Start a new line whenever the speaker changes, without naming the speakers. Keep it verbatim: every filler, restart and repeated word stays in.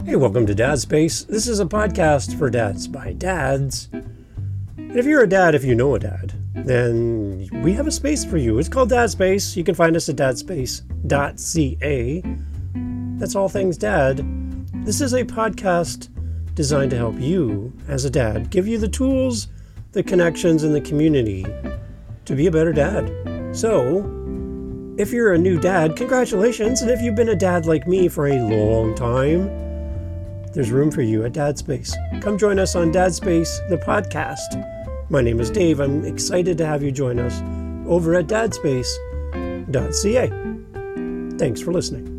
Hey, welcome to Dad Space. This is a podcast for dads by dads. And if you're a dad, if you know a dad, then we have a space for you. It's called Dad Space. You can find us at dad space dot c a. That's all things dad. This is a podcast designed to help you, as a dad, give you the tools, the connections, and the community to be a better dad. So, if you're a new dad, congratulations. And if you've been a dad like me for a long time, there's room for you at Dad Space. Come join us on Dad Space, the podcast. My name is Dave. I'm excited to have you join us over at dad space dot c a. Thanks for listening.